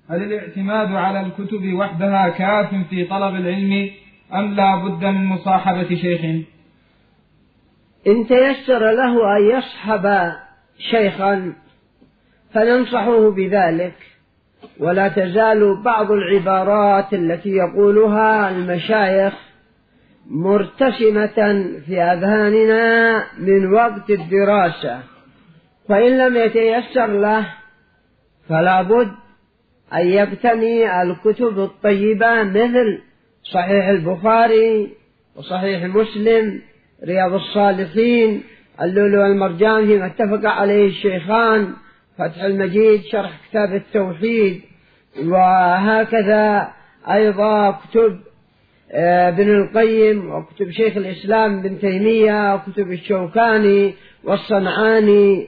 هل الاعتماد على الكتب وحدها كاف في طلب العلم أم لا بد من مصاحبة شيخ؟ إن تيسر له أن يصحب شيخا فننصحه بذلك، ولا تزال بعض العبارات التي يقولها المشايخ مرتسمة في أذهاننا من وقت الدراسة، فإن لم يتيسر له فلا بد أن يقتني الكتب الطيبة مثل صحيح البخاري وصحيح مسلم، رياض الصالحين، اللؤلؤ والمرجان فيما اتفق عليه الشيخان، فتح المجيد، شرح كتاب التوحيد، وهكذا أيضا كتب ابن القيم وكتب شيخ الإسلام بن تيمية وكتب الشوكاني والصنعاني.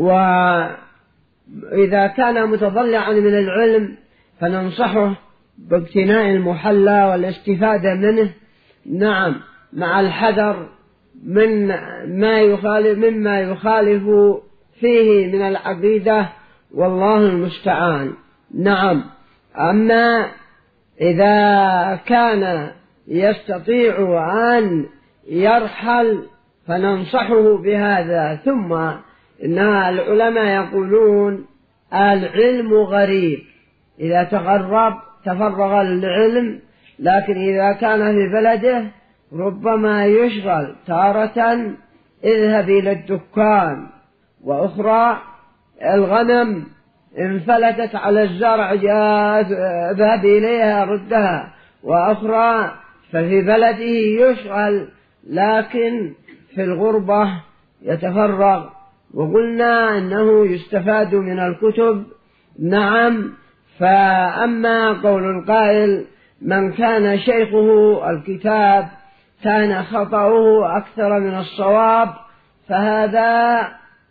وإذا كان متضلعا من العلم فننصحه باقتناء المحلى والاستفادة منه، نعم، مع الحذر مما يخالف فيه من العقيدة، والله المستعان. نعم. أما إذا كان يستطيع أن يرحل فننصحه بهذا. ثم إن العلماء يقولون العلم غريب، إذا تغرب تفرغ للعلم، لكن إذا كان في بلده ربما يشغل تارة اذهب إلى الدكان، وأخرى الغنم انفلتت على الزرع اذهب إليها ردها، وأخرى ففي بلده يشغل لكن في الغربة يتفرغ. وقلنا أنه يستفاد من الكتب، نعم. فأما قول القائل من كان شيخه الكتاب كان خطأه أكثر من الصواب، فهذا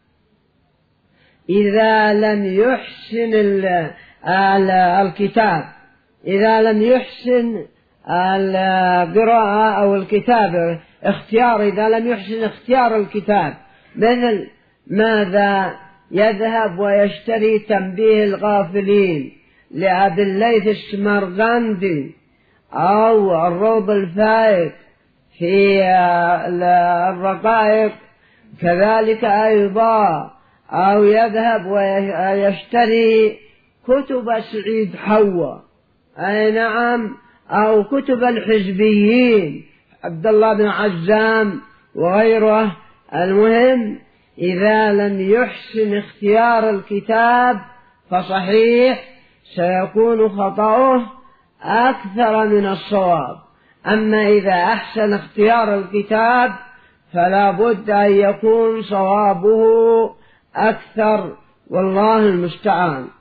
إذا لم يحسن الكتاب، إذا لم يحسن القراءة أو الكتابة إذا لم يحسن اختيار الكتاب، مثل ماذا يذهب ويشتري تنبيه الغافلين لأبي الليث السمرقندي أو الروض الفائق في الرقائق، كذلك أيضا، أو يذهب ويشتري كتب سعيد حوا، أي نعم، أو كتب الحزبيين عبد الله بن عزام وغيره. المهم إذا لم يحسن اختيار الكتاب فصحيح سيكون خطأه أكثر من الصواب. أما إذا أحسن اختيار الكتاب فلا بد أن يكون صوابه أكثر، والله المستعان.